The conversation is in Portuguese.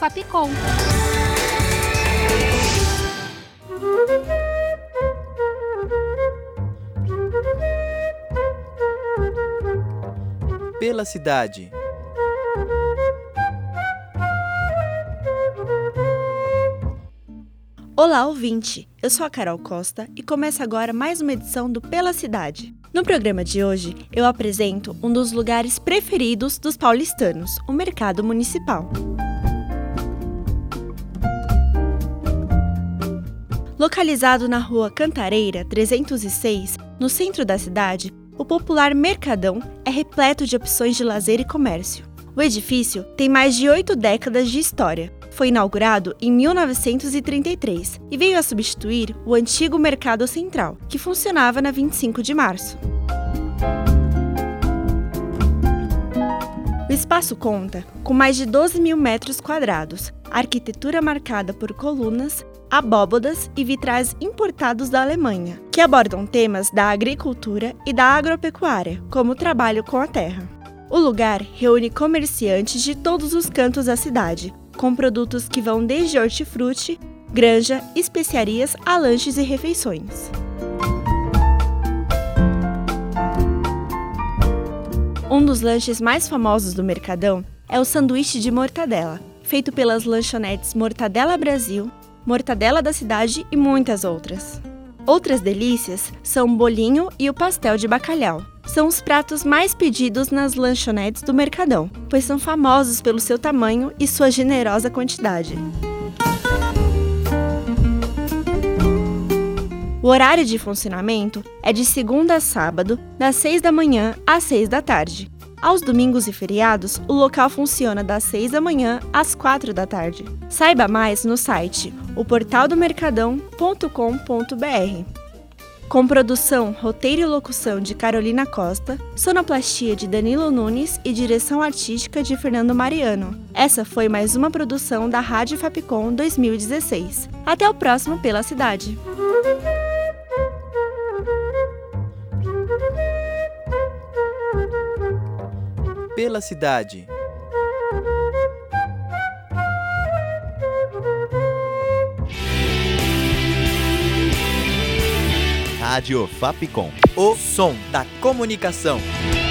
Fapcom. Pela cidade. Olá, ouvinte! Eu sou a Carol Costa e começa agora mais uma edição do Pela Cidade. No programa de hoje, eu apresento um dos lugares preferidos dos paulistanos, o Mercado Municipal. Localizado na Rua Cantareira 306, no centro da cidade, o popular Mercadão é repleto de opções de lazer e comércio. O edifício tem mais de 8 décadas de história. Foi inaugurado em 1933 e veio a substituir o antigo Mercado Central, que funcionava na 25 de março. O espaço conta com mais de 12 mil metros quadrados, arquitetura marcada por colunas, abóbadas e vitrais importados da Alemanha, que abordam temas da agricultura e da agropecuária, como o trabalho com a terra. O lugar reúne comerciantes de todos os cantos da cidade, com produtos que vão desde hortifruti, granja, especiarias a lanches e refeições. Um dos lanches mais famosos do Mercadão é o sanduíche de mortadela, feito pelas lanchonetes Mortadela Brasil, Mortadela da Cidade e muitas outras. Outras delícias são o bolinho e o pastel de bacalhau. São os pratos mais pedidos nas lanchonetes do Mercadão, pois são famosos pelo seu tamanho e sua generosa quantidade. O horário de funcionamento é de segunda a sábado, das 6 da manhã às 6 da tarde. Aos domingos e feriados, o local funciona das 6 da manhã às 4 da tarde. Saiba mais no site oportaldomercadão.com.br. Com produção, roteiro e locução de Carolina Costa, sonoplastia de Danilo Nunes e direção artística de Fernando Mariano. Essa foi mais uma produção da Rádio Fapcom 2016. Até o próximo Pela Cidade! Pela cidade. Rádio Fapcom. O som da comunicação.